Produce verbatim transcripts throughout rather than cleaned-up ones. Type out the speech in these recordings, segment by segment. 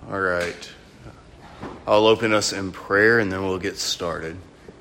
All right. I'll open us in prayer and then we'll get started.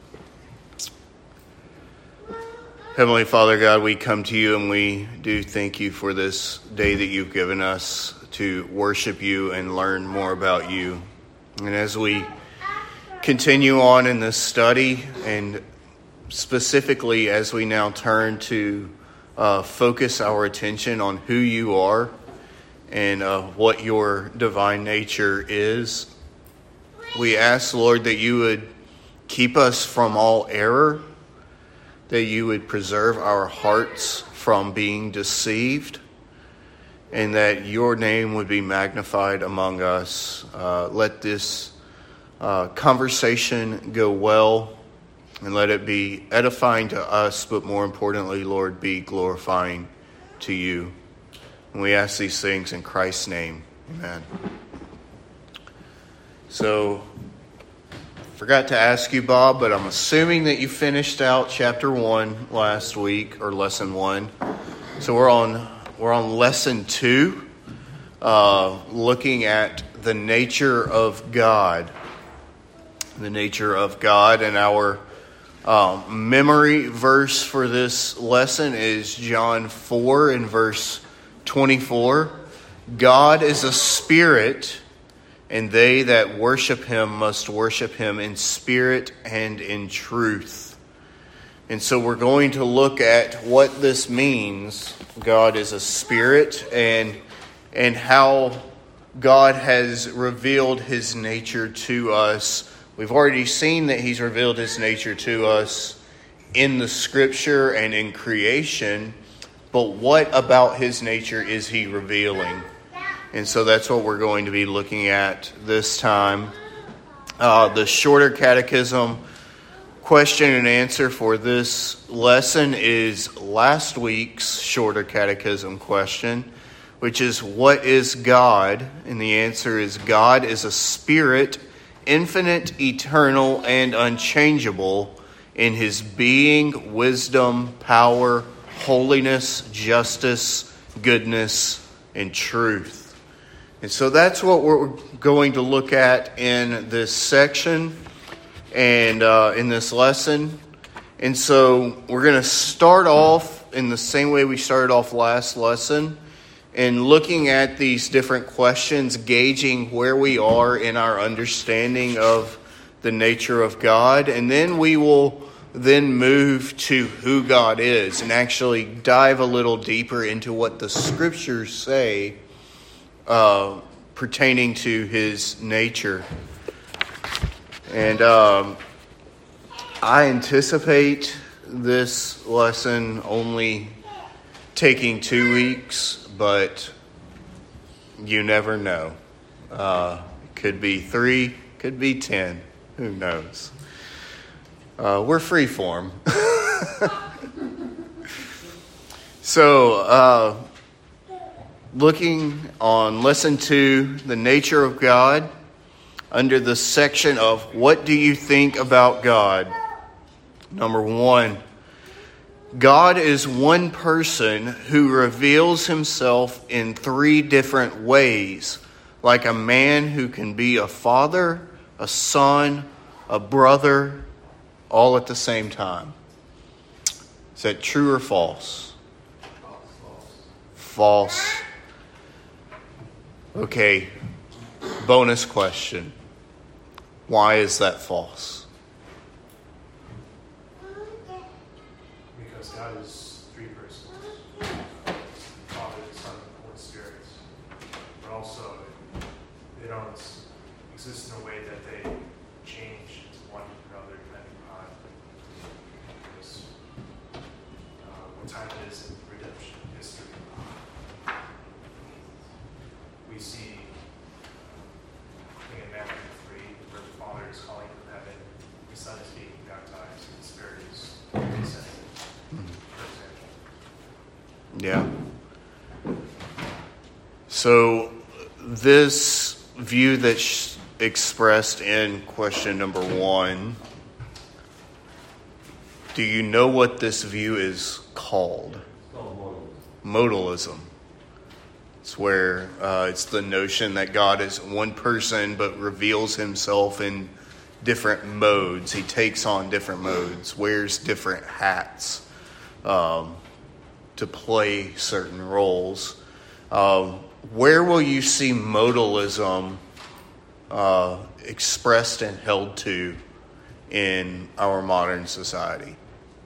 Heavenly Father God, we come to you and we do thank you for this day that you've given us to worship you and learn more about you. And as we continue on in this study, and specifically as we now turn to uh, focus our attention on who you are and uh, what your divine nature is, we ask, Lord, that you would keep us from all error, that you would preserve our hearts from being deceived, and that your name would be magnified among us. Uh, let this uh, conversation go well, and let it be edifying to us, but more importantly, Lord, be glorifying to you. And we ask these things in Christ's name. Amen. So, forgot to ask you, Bob, but I'm assuming that you finished out chapter one last week, or lesson one. So we're on we're on lesson two, uh, looking at the nature of God. The nature of God, and our um, memory verse for this lesson is John four in verse twenty-four. God is a spirit, and they that worship him must worship him in spirit and in truth. And so we're going to look at what this means. God is a spirit, and and how God has revealed his nature to us. We've already seen that he's revealed his nature to us in the scripture and in creation. But what about his nature is he revealing? And so that's what we're going to be looking at this time. Uh, the shorter catechism question and answer for this lesson is last week's shorter catechism question, which is, what is God? And the answer is, God is a spirit, infinite, eternal, and unchangeable in his being, wisdom, power, holiness, justice, goodness, and truth. And so that's what we're going to look at in this section and uh, in this lesson. And so we're going to start off in the same way we started off last lesson, and looking at these different questions, gauging where we are in our understanding of the nature of God. And then we will then move to who God is and actually dive a little deeper into what the scriptures say uh, pertaining to his nature. And um, I anticipate this lesson only taking two weeks, but you never know. Uh, could be three, could be ten. Who knows? Uh, we're freeform. so, uh, looking on lesson two, the nature of God, under the section of what do you think about God? Number one, God is one person who reveals himself in three different ways, like a man who can be a father, a son, a brother, all at the same time. Is that true or false? False. False. Okay, bonus question. Why is that false? Because God is three persons. Father, Son, and Holy Spirit. But also, they don't exist in a way that they change into one another depending on this, uh, what time it is in redemption history. We see uh, in Matthew three, where the Father is calling from heaven, the Son is being baptized, and the Spirit is descending, for example. Yeah. So this view that's expressed in question number one, do you know what this view is called? Modalism. Modalism. It's where uh, it's the notion that God is one person but reveals himself in different modes. He takes on different modes, wears different hats um, to play certain roles. Um, where will you see modalism uh, expressed and held to in our modern society?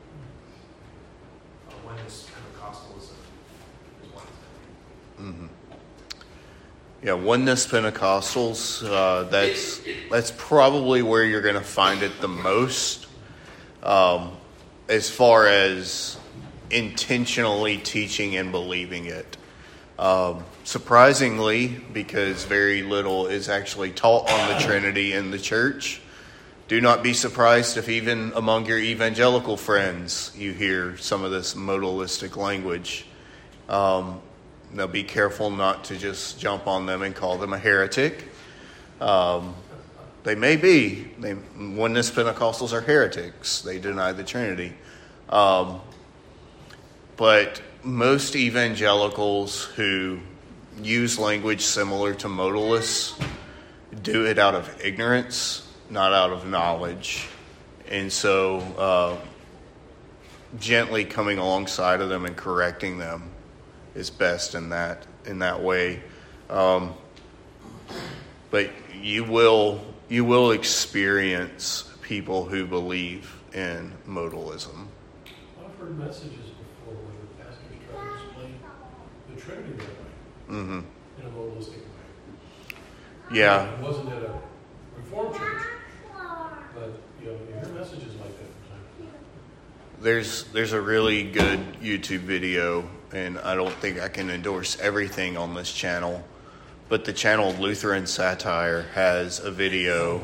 Uh, oneness Pentecostalism is one thing. Mm-hmm. Yeah, oneness Pentecostals, uh, that's that's probably where you're going to find it the most, um, as far as intentionally teaching and believing it. Um, surprisingly, because very little is actually taught on the Trinity in the church, do not be surprised if even among your evangelical friends you hear some of this modalistic language. Um, now be careful not to just jump on them and call them a heretic. Um, they may be. They, oneness Pentecostals are heretics. They deny the Trinity. Um, but most evangelicals who use language similar to modalists do it out of ignorance, not out of knowledge. And so uh, gently coming alongside of them and correcting them is best in that in that way. Um, but you will you will experience people who believe in modalism. I've heard messages before where the pastors try to explain the Trinity that way, Mm-hmm. in a modalistic way. Yeah. It wasn't at a Reformed church, but you know, you hear messages like that from time to time. There's there's a really good YouTube video, and I don't think I can endorse everything on this channel, but the channel Lutheran Satire has a video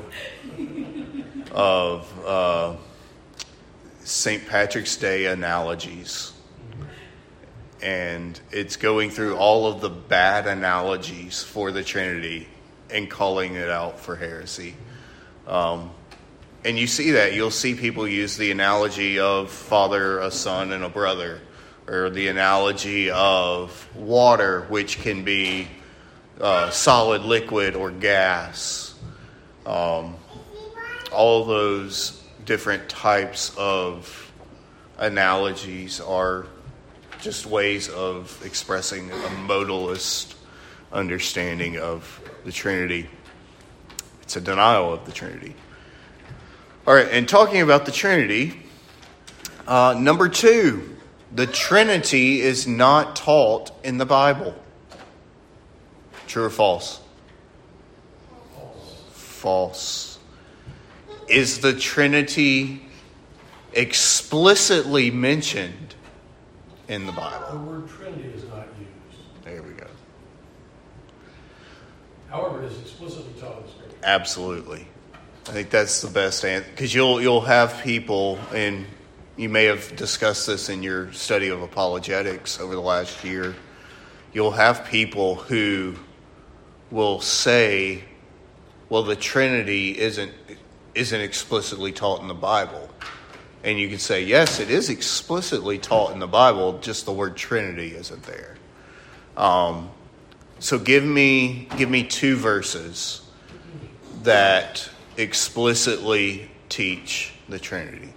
of uh, Saint Patrick's Day analogies. And it's going through all of the bad analogies for the Trinity and calling it out for heresy. Um, and you see that. You'll see people use the analogy of Father, a Son, and a brother, or the analogy of water, which can be uh, solid, liquid, or gas. Um, all those different types of analogies are just ways of expressing a modalist understanding of the Trinity. It's a denial of the Trinity. All right, and talking about the Trinity, uh, number two, the Trinity is not taught in the Bible. True or false? False. False. Is the Trinity explicitly mentioned in the The Bible? word Trinity is not used. There we go. However, it is explicitly taught in the Scripture. Absolutely. I think that's the best answer, because you'll you'll have people, and you may have discussed this in your study of apologetics over the last year. You'll have people who will say, "Well, the Trinity isn't isn't explicitly taught in the Bible," and you can say, "Yes, it is explicitly taught in the Bible. Just the word Trinity isn't there." Um, so give me give me two verses that explicitly teach the Trinity.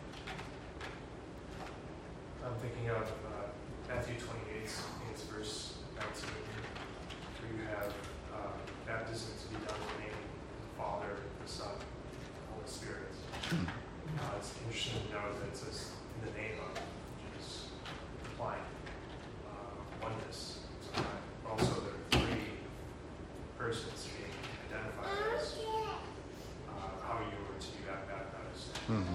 I'm thinking of uh, Matthew twenty-eight, I think it's verse nineteen, where you have uh, baptism to be done in the name of the Father, the Son, and the Holy Spirit. Uh, it's interesting to know that it says in the name of, which is implying uh, oneness. So, uh, also, there are three persons being identified as uh, how you were to be baptized. Mm-hmm.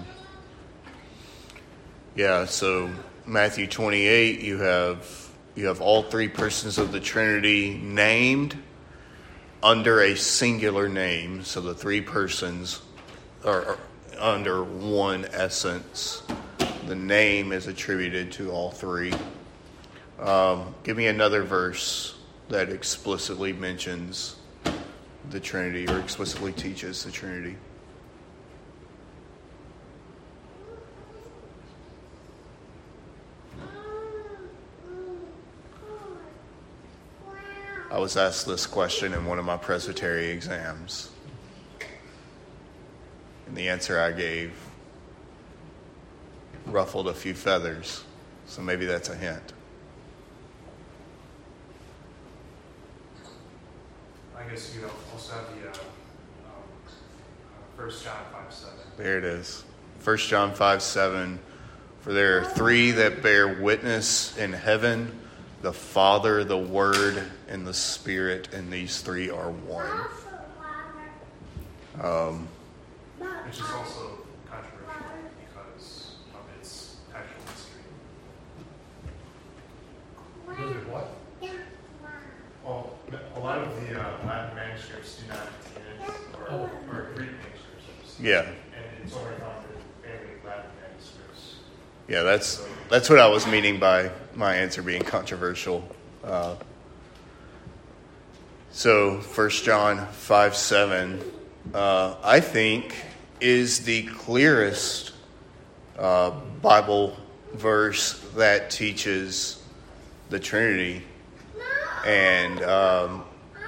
Yeah, so Matthew twenty-eight, you have you have all three persons of the Trinity named under a singular name. So the three persons are, are under one essence. The name is attributed to all three. Um, give me another verse that explicitly mentions the Trinity or explicitly teaches the Trinity. I was asked this question in one of my presbytery exams. And the answer I gave ruffled a few feathers. So maybe that's a hint. I guess you also have the uh, um, uh, First John five seven. There it is. First John five seven. For there are three that bear witness in heaven, the Father, the Word, and the Spirit, and these three are one. Um, Which is also controversial because of its actual history. Was it what? Well, a lot of the uh, Latin manuscripts do not contain it, or, Oh. or Greek manuscripts. yeah, And it's only found in family Latin manuscripts. yeah. That's that's what I was meaning by my answer being controversial. Uh, so First John five seven, uh, I think, is the clearest uh, Bible verse that teaches the Trinity. And um,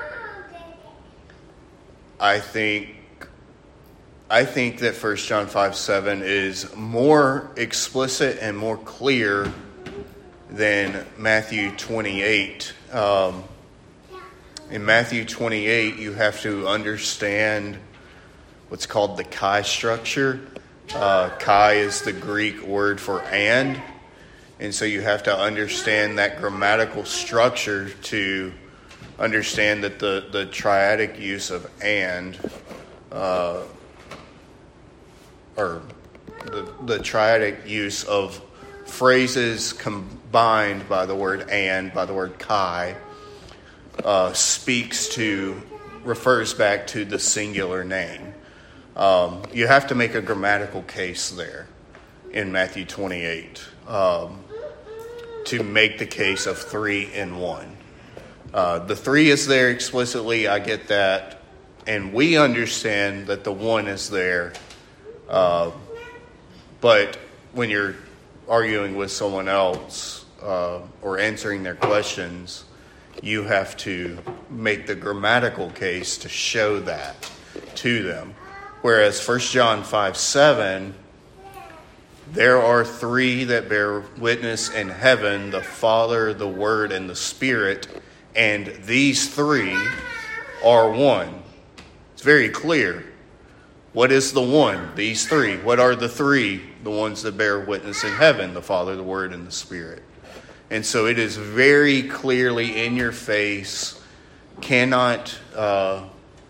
I think I think that First John five seven is more explicit and more clear than Matthew twenty-eight. Um, in Matthew twenty-eight, you have to understand what's called the chi structure. Uh, chi is the Greek word for and. And so you have to understand that grammatical structure to understand that the, the triadic use of and, uh, or the, the triadic use of phrases combined by the word and, by the word chi, uh, speaks to, refers back to the singular name. Um, you have to make a grammatical case there in Matthew twenty-eight. Um, to make the case of three in one. Uh, the three is there explicitly, I get that, and we understand that the one is there. Uh, but when you're arguing with someone else uh, or answering their questions, you have to make the grammatical case to show that to them. Whereas First John five seven, there are three that bear witness in heaven, the Father, the Word, and the Spirit, and these three are one. It's very clear. What is the one? These three. What are the three? The ones that bear witness in heaven, the Father, the Word, and the Spirit. And so it is very clearly in your face, cannot, uh,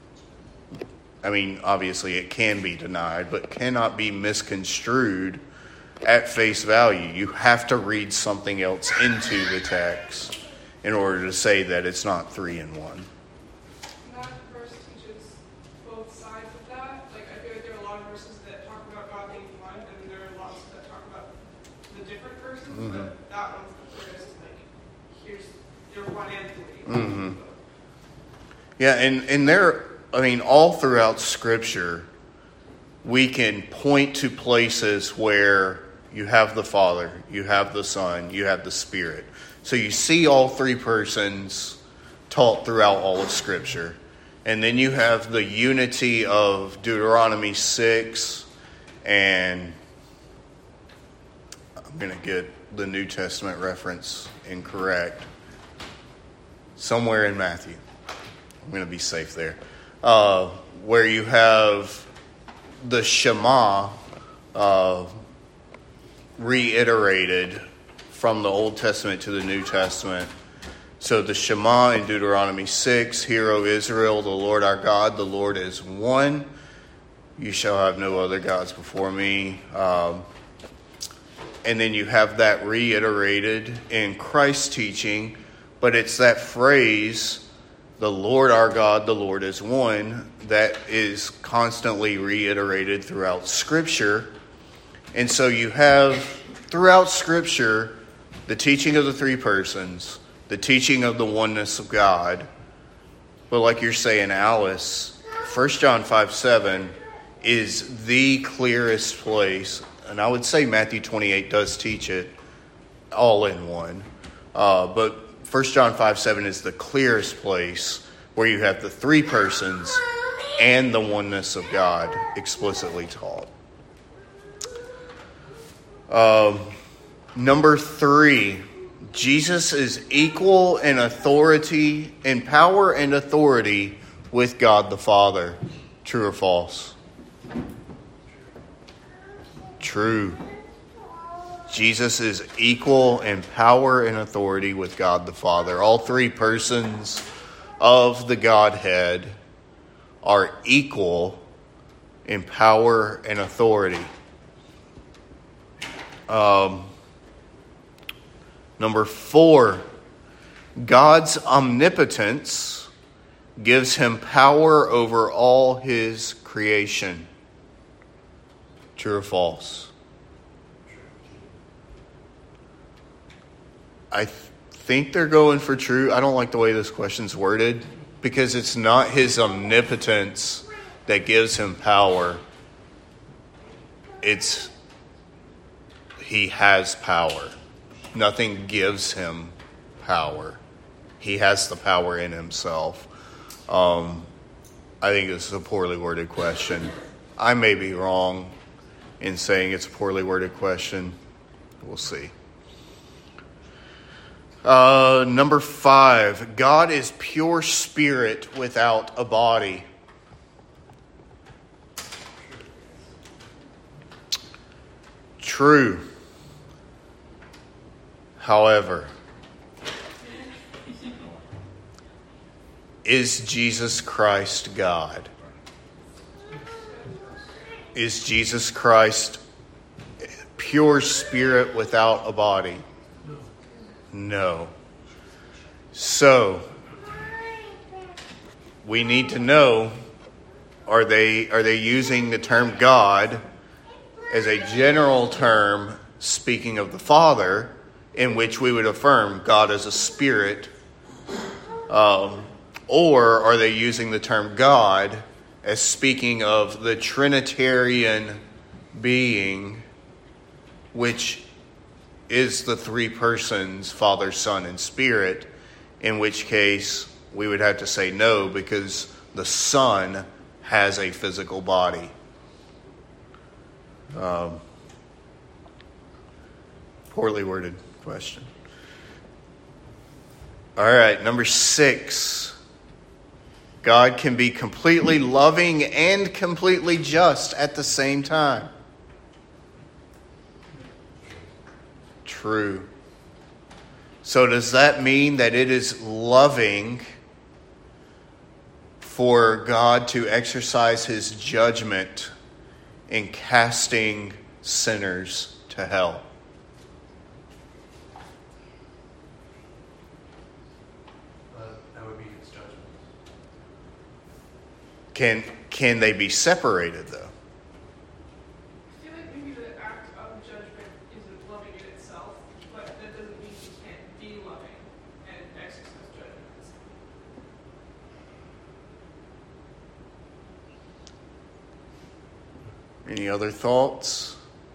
I mean, obviously it can be denied, but cannot be misconstrued at face value. You have to read something else into the text in order to say that it's not three in one. That verse teaches both sides of that. Like, I feel like there are a lot of verses that talk about God being one, and there are lots that talk about the different verses, Mm-hmm. but that one's the clearest. Like, here's your one and three. Mm-hmm. Yeah, and, and there, I mean, all throughout Scripture, we can point to places where you have the Father, you have the Son, you have the Spirit. So you see all three persons taught throughout all of Scripture. And then you have the unity of Deuteronomy six, and I'm going to get the New Testament reference incorrect. Somewhere in Matthew. I'm going to be safe there. Uh, where you have the Shema uh, reiterated from the Old Testament to the New Testament. So the Shema in Deuteronomy six, Hear, O Israel, the Lord our God, the Lord is one. You shall have no other gods before me. Um, and then you have that reiterated in Christ's teaching, but it's that phrase, the Lord our God, the Lord is one, that is constantly reiterated throughout Scripture. And so you have throughout Scripture the teaching of the three persons, the teaching of the oneness of God. But like you're saying, Alice, First John five seven is the clearest place, and I would say Matthew twenty-eight does teach it all in one. Uh, but First John five seven is the clearest place where you have the three persons and the oneness of God explicitly taught. Um, number three, Jesus is equal in authority, in power and authority with God the Father. True or false? True. Jesus is equal in power and authority with God the Father. All three persons of the Godhead are equal in power and authority. Um, number four, God's omnipotence gives him power over all his creation. True or false? I th- think they're going for true. I don't like the way this question's worded because it's not his omnipotence that gives him power. It's he has power. Nothing gives him power. He has the power in himself. Um, I think this is a poorly worded question. I may be wrong in saying it's a poorly worded question. We'll see. Uh, number five, God is pure spirit without a body. True. However, is Jesus Christ God? Is Jesus Christ pure spirit without a body? No. So, we need to know, are they are they using the term God as a general term speaking of the Father, in which we would affirm God as a spirit, um, or are they using the term God as speaking of the Trinitarian being, which is the three persons, Father, Son, and Spirit, in which case we would have to say no, because the Son has a physical body. Um, poorly worded question. All right, number six. God can be completely loving and completely just at the same time. True. So does that mean that it is loving for God to exercise his judgment in casting sinners to hell? Uh, that would be his judgment. Can can they be separated, though? I feel like maybe the act of judgment isn't loving in itself, but that doesn't mean you can't be loving and exercise judgment. Any other thoughts?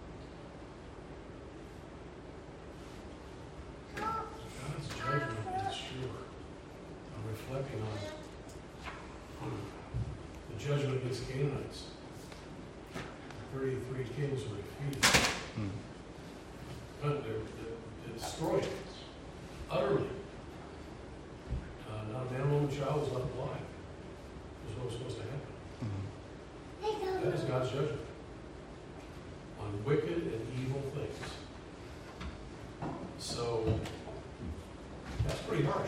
God's judgment is sure. I'm reflecting on the judgment against Canaanites. thirty-three kings were defeated. Hmm. But they're, they're destroyed utterly. Uh, not a man, woman, child was left alive. That's what was supposed to happen. That is God's judgment on wicked and evil things. So, that's pretty harsh.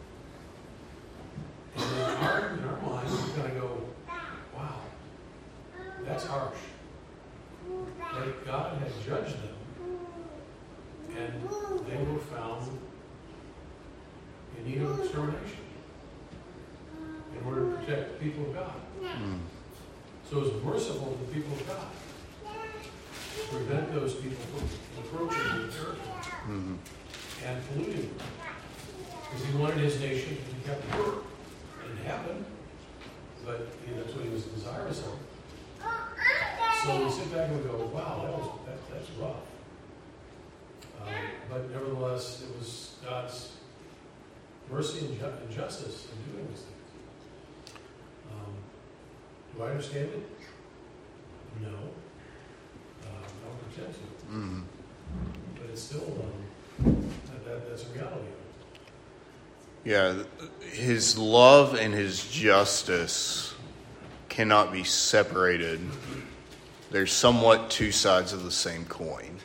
And in our, in our minds, we kind of go, wow, that's harsh. But God had judged them, and they were found in need of extermination in order to protect the people of God. Hmm. So it was merciful to the people of God to prevent those people from approaching the territory Hmm. and polluting them. Because he wanted his nation to be kept pure. It didn't happen, but you know, that's what he was desirous of. So we sit back and we go, wow, that was, that, that's rough. Um, but nevertheless, it was God's mercy and, ju- and justice in doing these things. Um, do I understand it? No. Uh, I don't pretend to. Mm. But it's still, um, that, that, that's a reality of it. Yeah, his love and his justice cannot be separated. They're somewhat two sides of the same coin.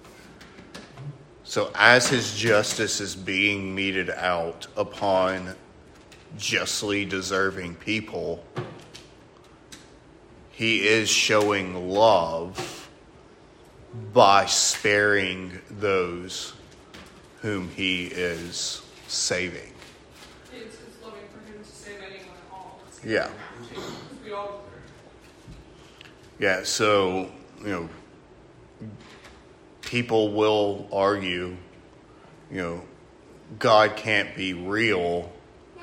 So as his justice is being meted out upon justly deserving people, he is showing love by sparing those whom he is saving. It's, it's loving for him to save anyone at all. It's Yeah. we all Yeah, so, you know, people will argue, you know, God can't be real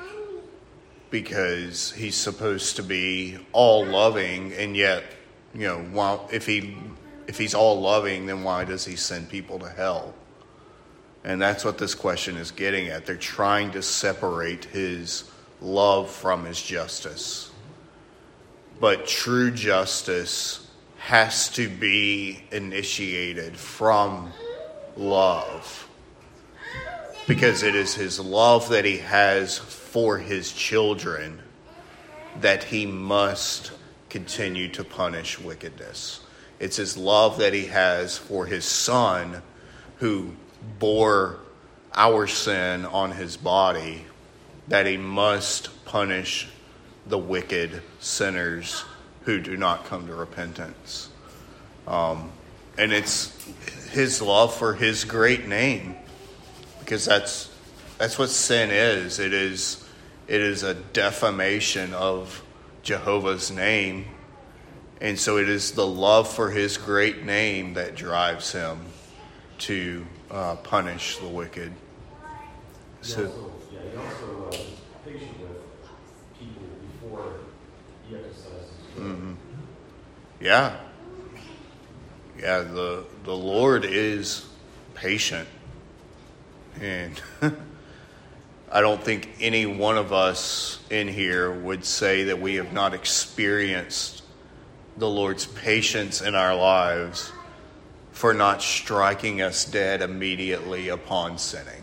because he's supposed to be all loving, and yet, you know, while, if he if he's all loving, then why does he send people to hell? And that's what this question is getting at. They're trying to separate his love from his justice. But true justice has to be initiated from love, because it is his love that he has for his children that he must continue to punish wickedness. It's his love that he has for his son who bore our sin on his body that he must punish the wicked sinners who do not come to repentance. Um, and it's his love for his great name, because that's that's what sin is. It is it is a defamation of Jehovah's name. And so it is the love for his great name that drives him to uh, punish the wicked. He So, also, yeah, he also uh, is patient with people before he exercises his will. mhm. yeah. Yeah, the, the Lord is patient. And I don't think any one of us in here would say that we have not experienced the Lord's patience in our lives for not striking us dead immediately upon sinning.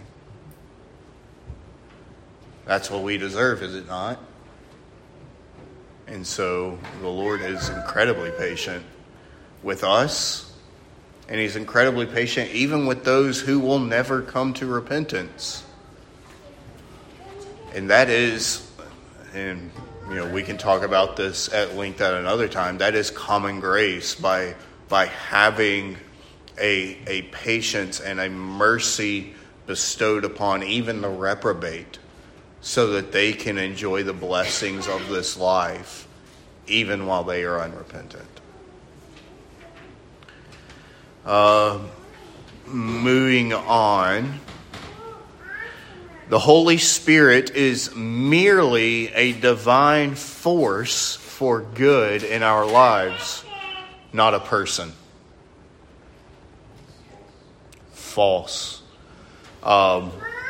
That's what we deserve, is it not? And so the Lord is incredibly patient with us, and he's incredibly patient even with those who will never come to repentance. And that is, and you know, we can talk about this at length at another time, that is common grace, by by having a a patience and a mercy bestowed upon even the reprobate, so that they can enjoy the blessings of this life even while they are unrepentant. Uh, moving on. The Holy Spirit is merely a divine force for good in our lives, not a person. False. Um,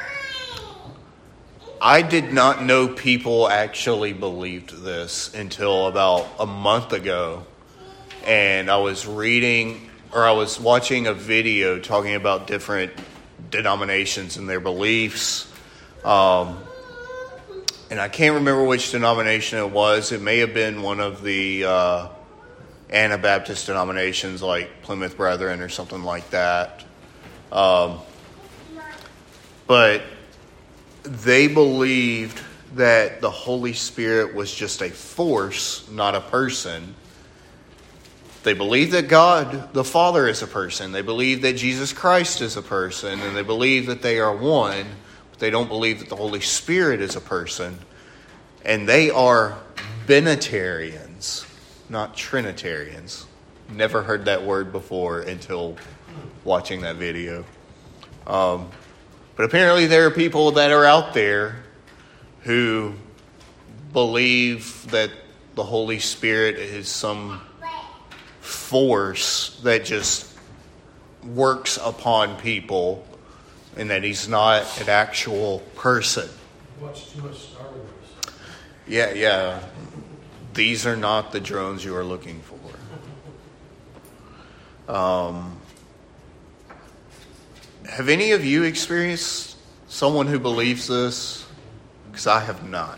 I did not know people actually believed this until about a month ago. And I was reading, or I was watching a video talking about different denominations and their beliefs. Um, and I can't remember which denomination it was. It may have been one of the uh, Anabaptist denominations like Plymouth Brethren or something like that. Um, but they believed that the Holy Spirit was just a force, not a person. They believe that God, the Father, is a person. They believe that Jesus Christ is a person. And they believe that they are one. But they don't believe that the Holy Spirit is a person. And they are Benitarians, not Trinitarians. Never heard that word before until watching that video. Um, but apparently there are people that are out there who believe that the Holy Spirit is some force that just works upon people and that he's not an actual person. watched too much Star Wars. Yeah, yeah. These are not the drones you are looking for. Um, have any of you experienced someone who believes this? Because I have not.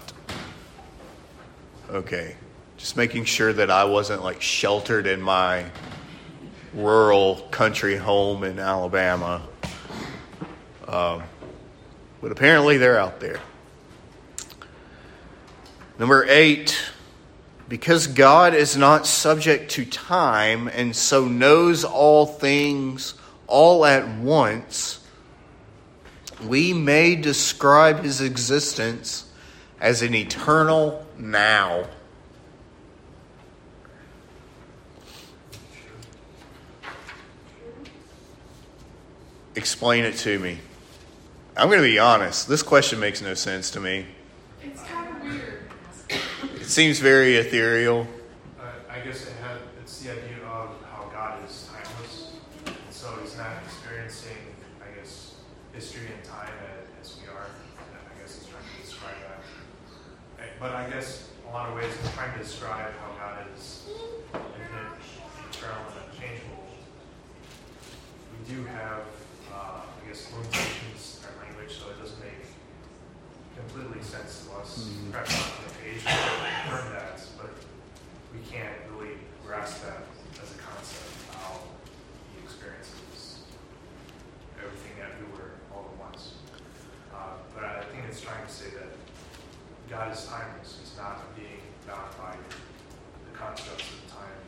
Okay. Just making sure that I wasn't like sheltered in my rural country home in Alabama. Um, but apparently they're out there. Number eight, because God is not subject to time and so knows all things all at once, we may describe his existence as an eternal now. Explain it to me. I'm going to be honest. This question makes no sense to me. It's kind of weird. It seems very ethereal. Uh, I guess it had, it's the idea of how God is timeless, and so he's not experiencing, I guess, history and time as we are. And I guess he's trying to describe that. But I guess in a lot of ways he's trying to describe how God is infinite, eternal, and unchangeable. We do have, uh, I guess, limitations in our language, so it doesn't make completely sense to us. Mm-hmm. Perhaps not on the page to confirm that, but we can't really grasp that as a concept, how he experiences everything everywhere all at once. Uh, but I think it's trying to say that God is timeless. He's not being bound by the concepts of time,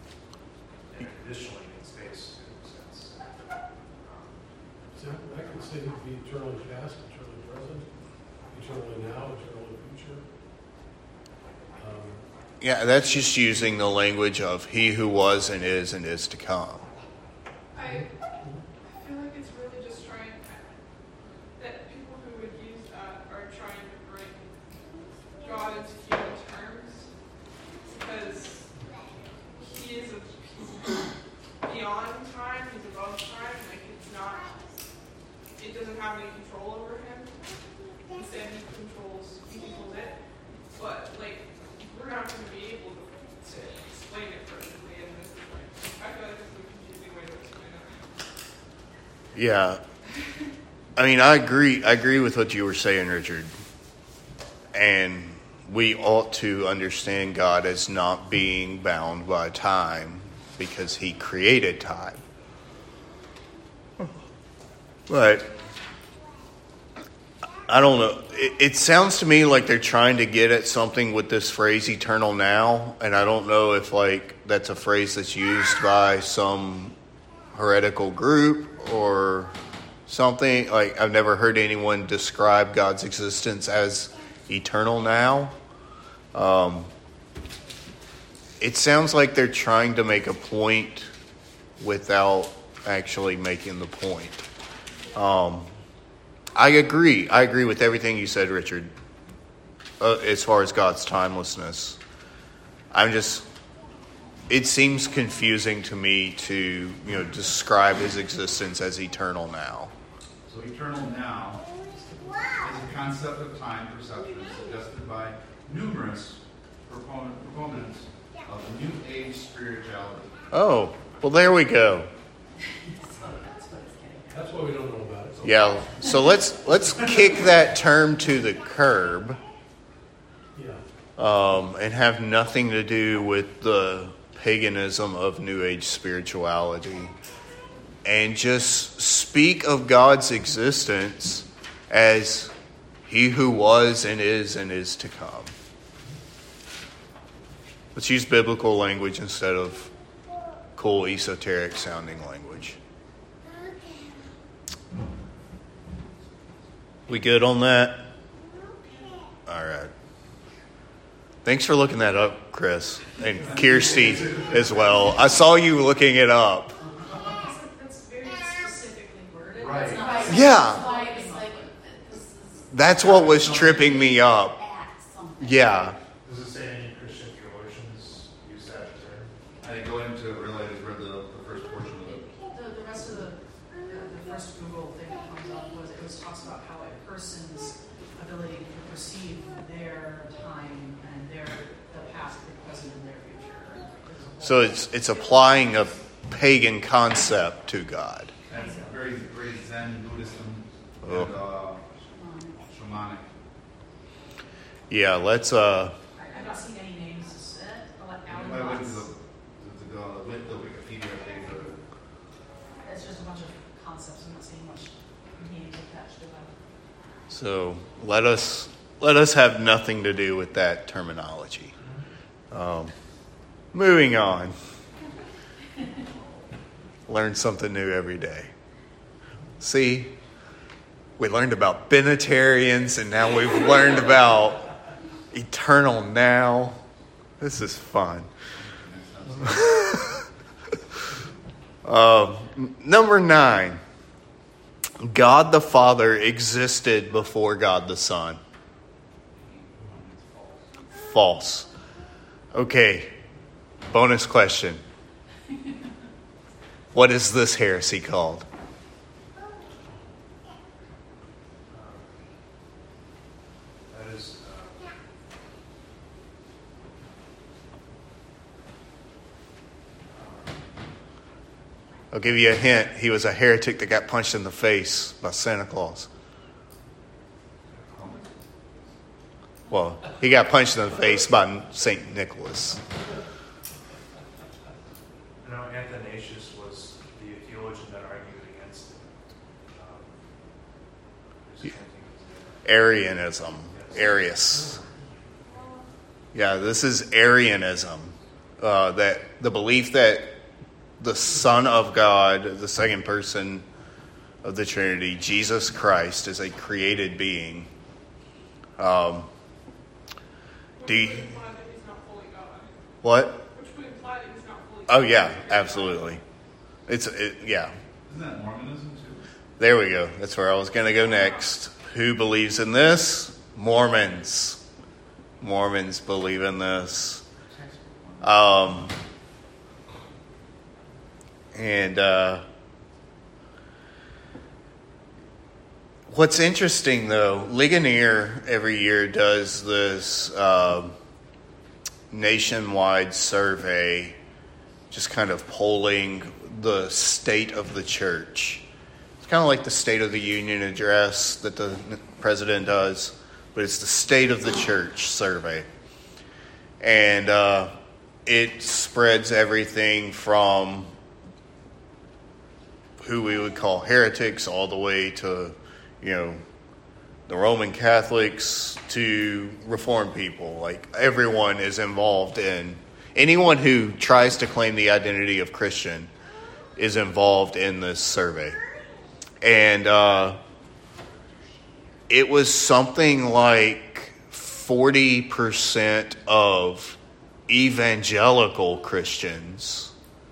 and additionally in space, in a sense. Um, So I can say he'd be eternally past, eternally present, eternally now, eternally future. Um, Yeah, that's just using the language of he who was and is and is to come. I, I feel like it's really just trying, that people who would use that are trying to bring God into human terms, because he is a, he's beyond time, he's above time, like it's not, it doesn't have any control over him. Instead, he controls, he controls it. But, like, we're not going to be able to, to explain it perfectly in this way. I feel like it's a confusing way to explain it. Yeah. I mean, I agree. I agree with what you were saying, Richard. And we ought to understand God as not being bound by time because he created time. But I don't know. It, it sounds to me like they're trying to get at something with this phrase eternal now. And I don't know if like that's a phrase that's used by some heretical group or something. Like I've never heard anyone describe God's existence as eternal now. Um, it sounds like they're trying to make a point without actually making the point. Um, I agree. I agree with everything you said, Richard, uh, as far as God's timelessness. I'm just, it seems confusing to me to, you know, describe his existence as eternal now. So eternal now is a concept of time perception suggested by numerous proponent, proponents of the New Age spirituality. Oh, well, there we go. That's why we don't know about it. So Yeah, so let's let's kick that term to the curb yeah. um, and have nothing to do with the paganism of New Age spirituality, and just speak of God's existence as he who was and is and is to come. Let's use biblical language instead of cool esoteric sounding language. We good on that? All right. Thanks for looking that up, Chris. And Kirsty as well. I saw you looking it up. That's very specifically worded. Right. It's not like- Yeah. That's why it's like, this is That's what was tripping me up. at something. Yeah. Does it say any Christian theologians use that term? I didn't go into it really. I just read the, the first portion of it. The, the rest of the, the, the first Google thing that comes up was, it was talks about how a person's ability to perceive their time and their the past, the present, and their future. So it's it's applying a pagan concept to God. And very, very Zen Buddhism and Oh. uh, shamanic. Yeah, let's uh I, I've not seen any names set. Like I went to the, Alan to the, the, with the Wikipedia page of it. It's just a bunch of concepts. I'm not seeing much names attached to them. so let us let us have nothing to do with that terminology. Um, moving on. Learn something new every day. See, we learned about Benitarians, and now we've learned about eternal now. This is fun. uh, number nine. God the Father existed before God the Son. False. Okay, bonus question. What is this heresy called? That is, uh, I'll give you a hint. He was a heretic that got punched in the face by Santa Claus. Well, he got punched in the face by Saint Nicholas. I know Athanasius was the theologian that argued against it. Um, there's a thing- Arianism. Arius. Yeah, this is Arianism. Uh, that the belief that the Son of God, the second person of the Trinity, Jesus Christ, is a created being. Um, do Which you, would imply that he's not fully God. what? Which would imply that he's not fully Oh God. yeah, absolutely. It's it, yeah. Isn't that Mormonism too? There we go. That's where I was going to go next. Who believes in this? Mormons. Mormons believe in this. Um, and uh, what's interesting, though, Ligonier every year does this um nationwide survey, just kind of polling the state of the church. It's kind of like the State of the Union address that the president does, but it's the State of the Church survey. And uh, it spreads everything from who we would call heretics all the way to, you know, the Roman Catholics to Reformed people. Like, everyone is involved in, anyone who tries to claim the identity of Christian is involved in this survey. And uh, it was something like forty percent of evangelical Christians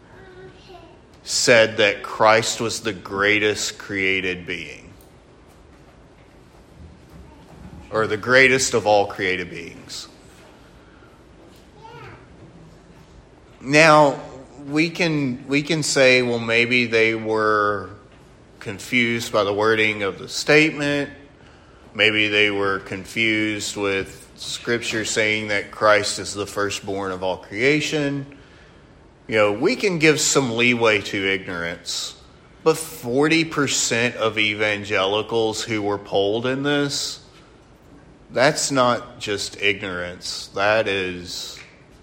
said that Christ was the greatest created being, or the greatest of all created beings. Now, we can we can say, well, maybe they were confused by the wording of the statement. Maybe they were confused with Scripture saying that Christ is the firstborn of all creation. You know, we can give some leeway to ignorance. But forty percent of evangelicals who were polled in this, that's not just ignorance. That is,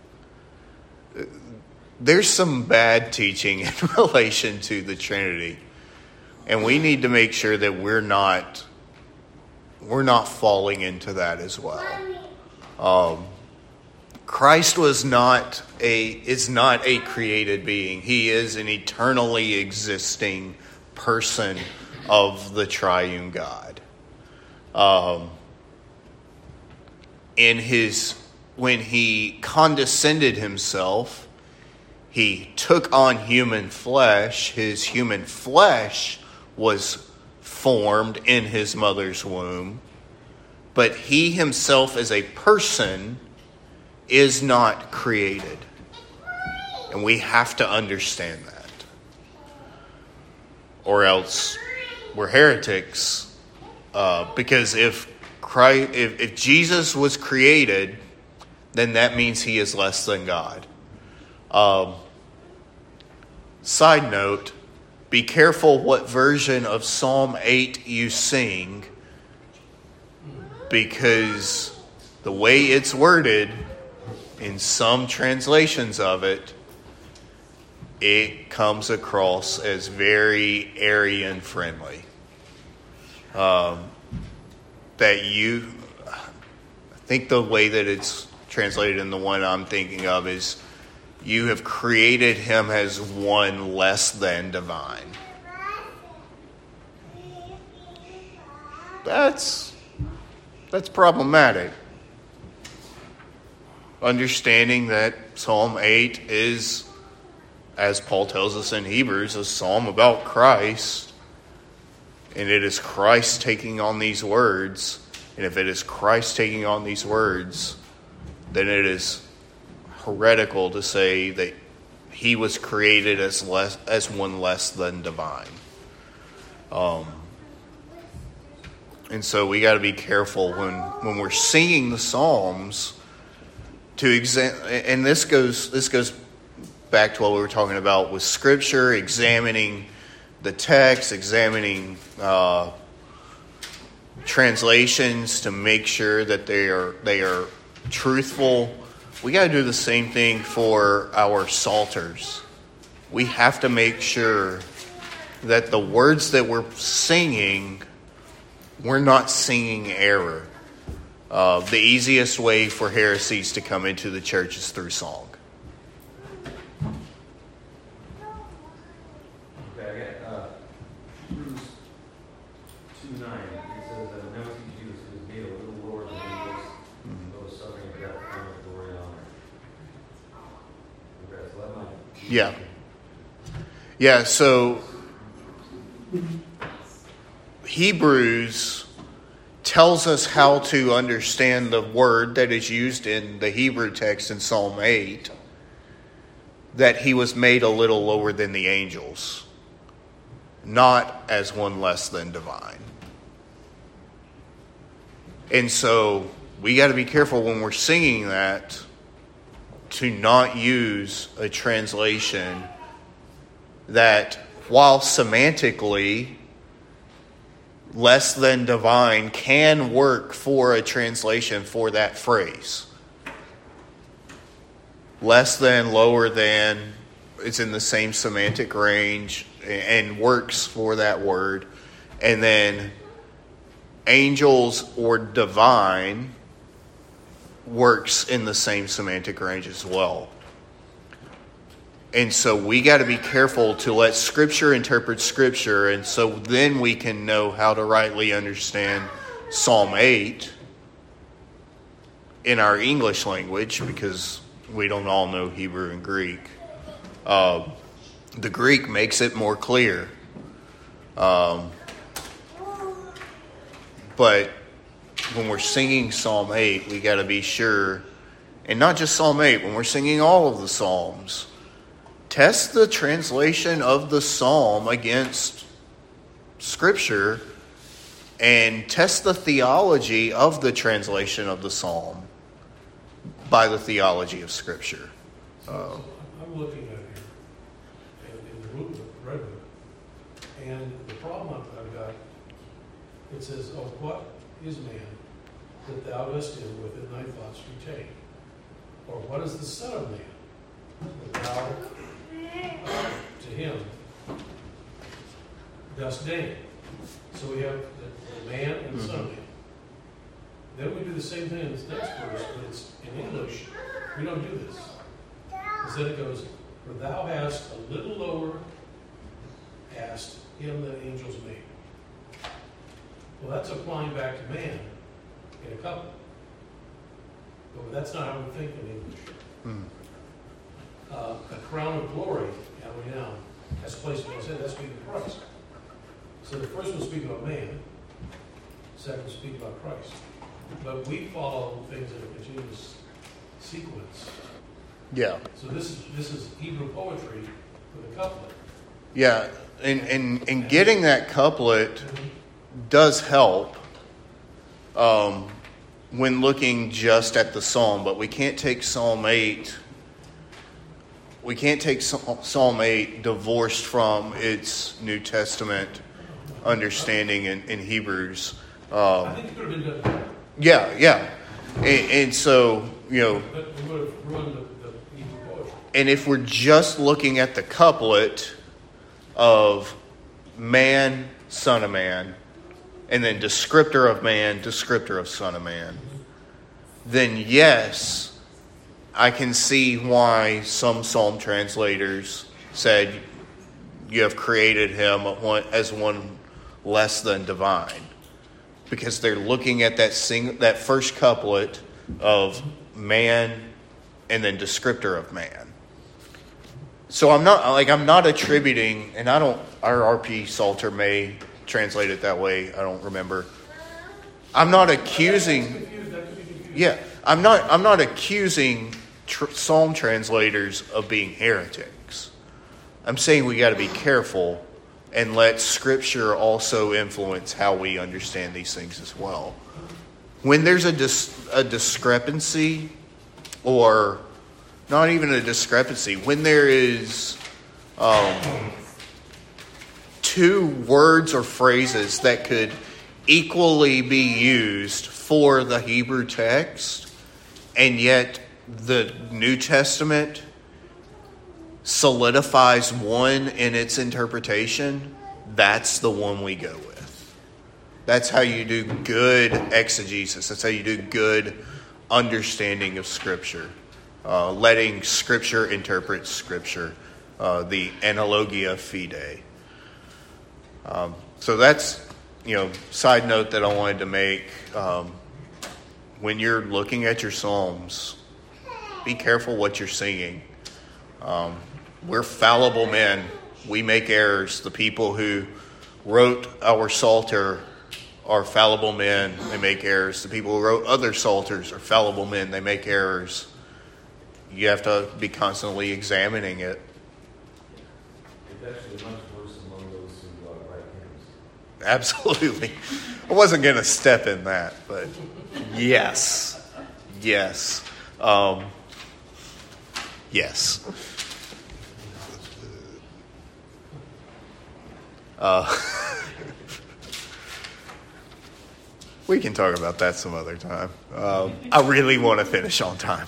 there's some bad teaching in relation to the Trinity. And we need to make sure that we're not we're not falling into that as well. Um, Christ was not a is not a created being. He is an eternally existing person of the triune God. Um, in his when he condescended himself, he took on human flesh. His human flesh was formed in his mother's womb, but he himself as a person is not created. And we have to understand that. Or else we're heretics. Uh, because if Christ, if, if Jesus was created, then that means he is less than God. Um, side note, be careful what version of Psalm eight you sing, because the way it's worded in some translations of it, it comes across as very Arian friendly. Um, that you, I think the way that it's translated in the one I'm thinking of is, you have created him as one less than divine. That's, that's problematic. Understanding that Psalm eight is, as Paul tells us in Hebrews, a psalm about Christ. And it is Christ taking on these words. And if it is Christ taking on these words, then it is heretical to say that he was created as less as one less than divine. Um, and so we got to be careful when, when we're singing the Psalms to examine. And this goes this goes back to what we were talking about with Scripture, examining the text, examining uh, translations to make sure that they are they are truthful. We got to do the same thing for our psalters. We have to make sure that the words that we're singing, we're not singing error. Uh, the easiest way for heresies to come into the church is through song. Okay, I got uh, Hebrews two nine. It says, uh, "Now see Jesus is made a little lower than angels, though suffering death, crown of glory and honor." Okay, so that might. be- Yeah. Yeah, so Hebrews tells us how to understand the word that is used in the Hebrew text in Psalm eight, that he was made a little lower than the angels, not as one less than divine. And so we got to be careful when we're singing that to not use a translation that, while semantically less than divine, can work for a translation for that phrase. Less than, lower than, it's in the same semantic range and works for that word. And then angels or divine works in the same semantic range as well. And so we got to be careful to let Scripture interpret Scripture, and so then we can know how to rightly understand Psalm eight in our English language, because we don't all know Hebrew and Greek. Uh, the Greek makes it more clear. Um, but when we're singing Psalm eight, we got to be sure, and not just Psalm eight, when we're singing all of the Psalms, test the translation of the psalm against Scripture and test the theology of the translation of the psalm by the theology of Scripture. So, Uh, so I'm looking at it here, in, in the root book, red book, and the problem I've I've got, it says, "Oh, what is man that thou dost him within thy thoughts retain? Or what is the Son of Man that thou uh, to him dost deign?" So we have the, the man and the Son of Man. Then we do the same thing in this next verse, but it's in English. We don't do this. Instead it goes, "For thou hast a little lower asked him that angels made." Well, that's applying back to man in a couple. But that's not how we think in English. hmm. Uh, a crown of glory, and renown, that's placed in his head. That's speaking of Christ. So the first one speaks about man, second one speaks about Christ. But we follow things in a continuous sequence. Yeah. So this is this is Hebrew poetry with a couplet. Yeah, and, and, and getting that couplet does help, um, when looking just at the psalm, but we can't take Psalm eight. We can't take Psalm eight divorced from its New Testament understanding in, in Hebrews. Um, I think it could have been done better. yeah, yeah. And, and so, you know, But it would have ruined the, the Hebrew poetry. and if we're just looking at the couplet of man, son of man, and then descriptor of man, descriptor of son of man, then yes, I can see why some psalm translators said you have created him as one less than divine. Because they're looking at that sing, that first couplet of man and then descriptor of man. So I'm not like I'm not attributing, and I don't. Our R P Salter may translate it that way. I don't remember. I'm not accusing. Yeah, I'm not. I'm not accusing tr- psalm translators of being heretics. I'm saying we got to be careful and let Scripture also influence how we understand these things as well. When there's a dis- a discrepancy, or not even a discrepancy, when there is um, two words or phrases that could equally be used for the Hebrew text, and yet the New Testament solidifies one in its interpretation, that's the one we go with. That's how you do good exegesis. That's how you do good understanding of Scripture. Uh, letting Scripture interpret Scripture. Uh, the analogia fide. Um, so that's, you know, side note that I wanted to make. Um, when you're looking at your Psalms, be careful what you're singing. Um, we're fallible men. We make errors. The people who wrote our Psalter are fallible men. They make errors. The people who wrote other Psalters are fallible men. They make errors. You have to be constantly examining it. It's actually much worse among those who uh, write hymns. Absolutely. I wasn't going to step in that, but yes. Yes. Um, yes. Uh, we can talk about that some other time. Um, I really want to finish on time.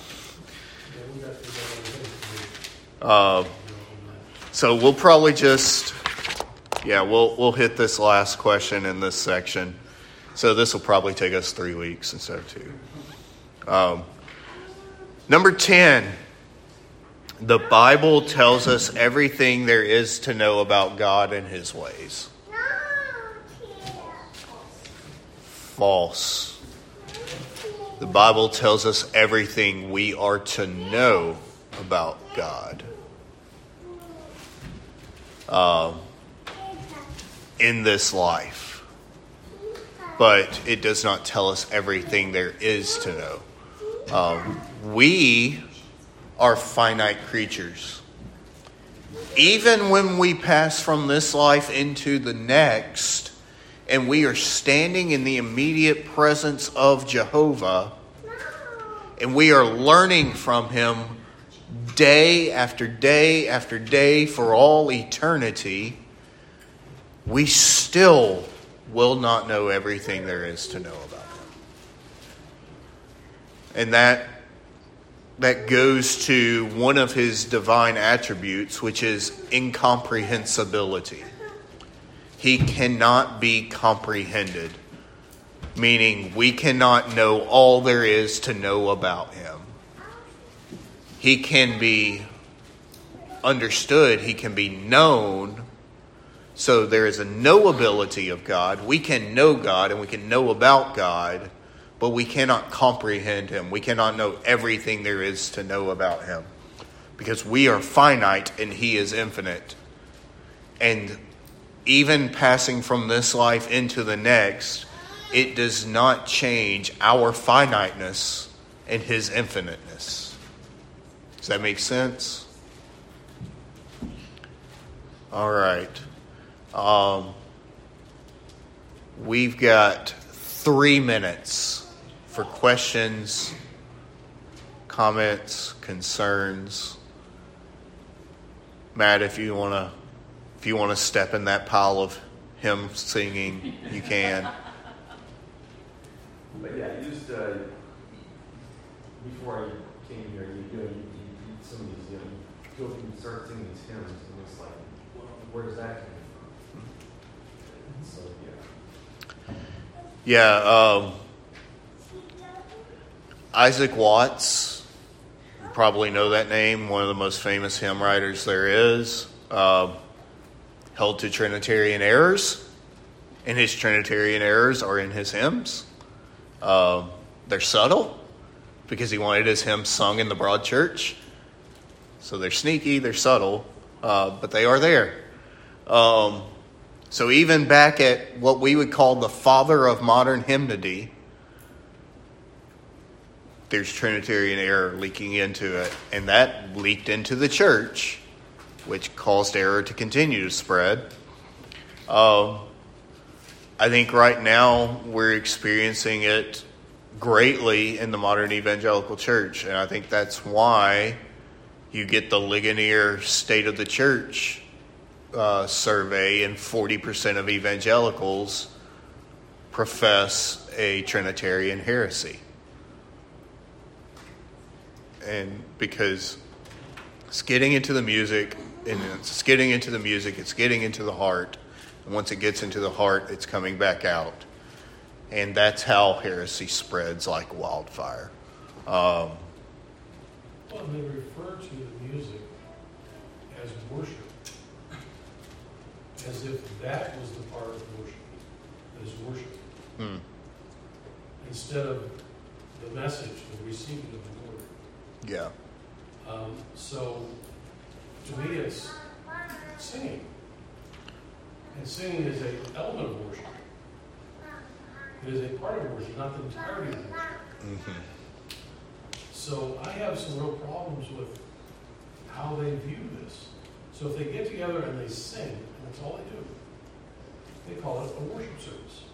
Uh, so we'll probably just, yeah, we'll we'll hit this last question in this section. So this will probably take us three weeks instead of two. Um, number ten, the Bible tells us everything there is to know about God and His ways. False. The Bible tells us everything we are to know about God. Um, in this life. But it does not tell us everything there is to know. Um, we are finite creatures. Even when we pass from this life into the next, and we are standing in the immediate presence of Jehovah, and we are learning from Him day after day after day for all eternity, we still will not know everything there is to know about Him. And that that goes to one of His divine attributes, which is incomprehensibility. He cannot be comprehended, meaning we cannot know all there is to know about Him. He can be understood. He can be known. So there is a knowability of God. We can know God and we can know about God, but we cannot comprehend Him. We cannot know everything there is to know about Him because we are finite and He is infinite. And even passing from this life into the next, it does not change our finiteness and His infiniteness. Does that make sense? All right. Um, we've got three minutes for questions, comments, concerns. Matt, if you want to, if you want to step in that pile of hymn singing, you can. But yeah, just uh, before I came here, you, you know, you, you, you some of these, you know, you go and start singing these hymns, and it's like, well, where does that come from? So yeah. Yeah, um, Isaac Watts, you probably know that name, one of the most famous hymn writers there is, uh, held to Trinitarian errors, and his Trinitarian errors are in his hymns. Uh, they're subtle, because he wanted his hymns sung in the broad church. So they're sneaky, they're subtle, uh, but they are there. Um, so even back at what we would call the father of modern hymnody, there's Trinitarian error leaking into it. And that leaked into the church, which caused error to continue to spread. Um, I think right now we're experiencing it greatly in the modern evangelical church. And I think that's why you get the Ligonier State of the Church uh, survey, and forty percent of evangelicals profess a Trinitarian heresy. And because it's getting into the music, and it's getting into the music, it's getting into the heart. And once it gets into the heart, it's coming back out. And that's how heresy spreads like wildfire. Um, Well, they refer to the music as worship, as if that was the part of worship, that is worship, hmm. instead of the message, the receiving of the word. Yeah. Um, so, to me, it's singing. And singing is an element of worship. It is a part of worship, not the entirety of worship. Mm-hmm. So I have some real problems with how they view this. So if they get together and they sing, and that's all they do, they call it a worship service.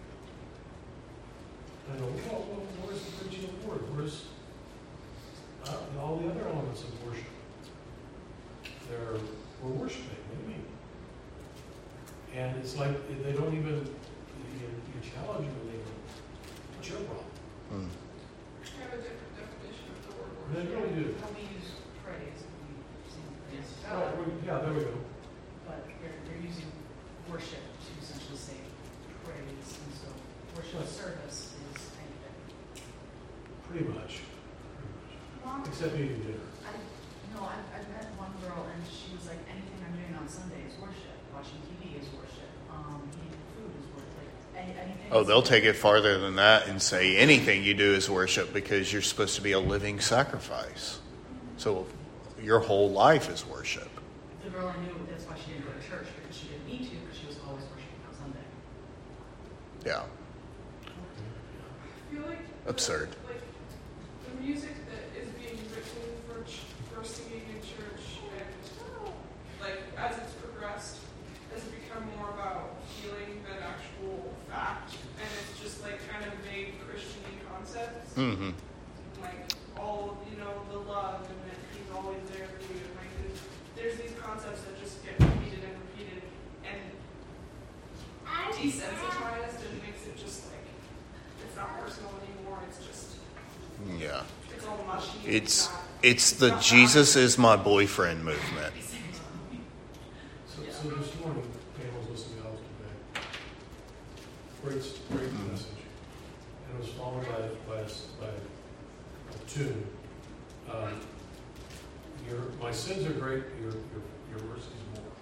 And I go, well, well where's the preaching of the word? Where's uh, all the other elements of worship? They're, we're worshiping. What do you mean? And it's like they don't even, you, you challenge them and they go, what's your problem? Mm. I have a different definition of the word They worship. really do. How we use praise, we sing praise to Oh, God, we- yeah, there we go. but they're, they're using worship to essentially say praise, and so worship service is kind of different. Pretty much. Mom, Except eating dinner. I, no, I, I met one girl and she was like, anything I'm doing on Sunday is worship. Watching T V is worship. Um, eating food is worship. Like, any, anything. Oh, they'll is- take it farther than that and say anything you do is worship because you're supposed to be a living sacrifice. So your whole life is worship. The girl I knew, that's why she didn't go to church, because she didn't need to, because she was always worshiping on Sunday. Yeah. I feel like the- Absurd. Like the music that is being written for ch- for singing in church, and like as it's progressed, has become more about feeling than actual fact, and it's just like kind of vague Christian concepts, Mm-hmm. like all you know the love and that He's always there for you. And like there's, there's these concepts that just get repeated and repeated and desensitized, and makes it just like it's not personal anymore. It's just Yeah. it's all mushy. It's not- it's the Jesus is my boyfriend movement. So, so this morning, Pam was listening to Alice today. Great, great Mhm. message. And it was followed by, by, a- by a tune. Um, your, my sins are great, your, your, your mercy is more.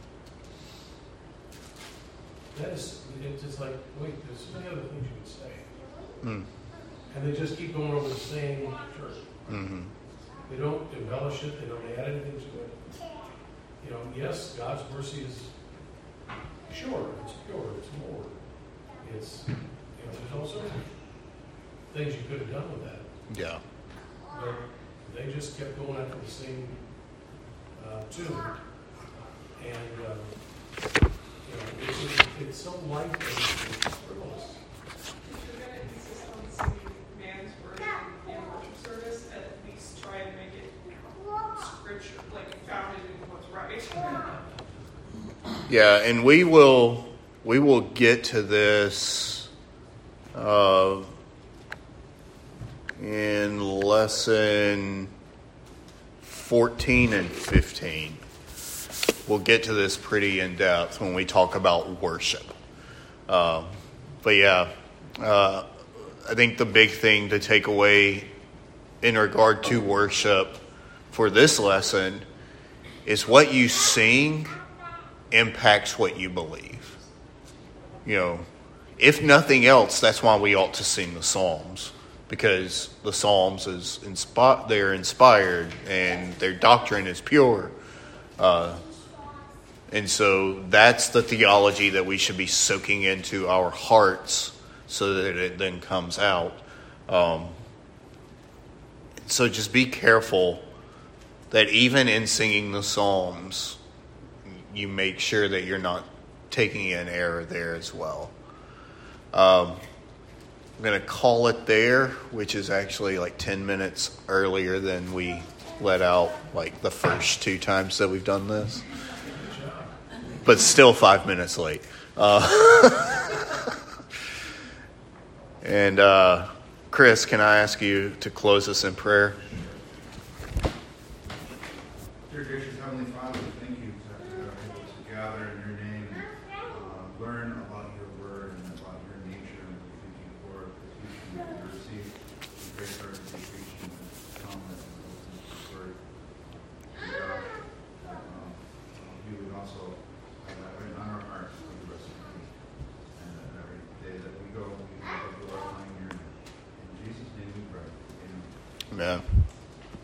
That is, it's just like, wait, there's so many other things you could say. Mm. And they just keep going over the same church. Mm-hmm. They don't embellish it, they don't add anything to it. You know, yes, God's mercy is sure, it's pure, it's more. It's, you know, there's all sorts of things you could have done with that. Yeah. But they just kept going after the same uh, tune. And, um, you know, it's, it's so light and it's frivolous. Yeah, and we will we will get to this uh, in lesson fourteen and fifteen. We'll get to this pretty in depth when we talk about worship. Uh, but yeah, uh, I think the big thing to take away in regard to worship for this lesson is what you sing impacts what you believe. You know, if nothing else, that's why we ought to sing the Psalms, because the Psalms is inspi- they're inspired and their doctrine is pure. Uh, and so that's the theology that we should be soaking into our hearts so that it then comes out. Um, so just be careful that even in singing the Psalms, you make sure that you're not taking an error there as well. Um, I'm going to call it there, which is actually like ten minutes earlier than we let out like the first two times that we've done this. But still five minutes late. Uh, and uh, Chris, can I ask you to close us in prayer? Dear gracious Heavenly Father, thank you that we are able to gather in your name and uh, learn about your word and about your nature. And we thank you for the teaching that we received. We pray for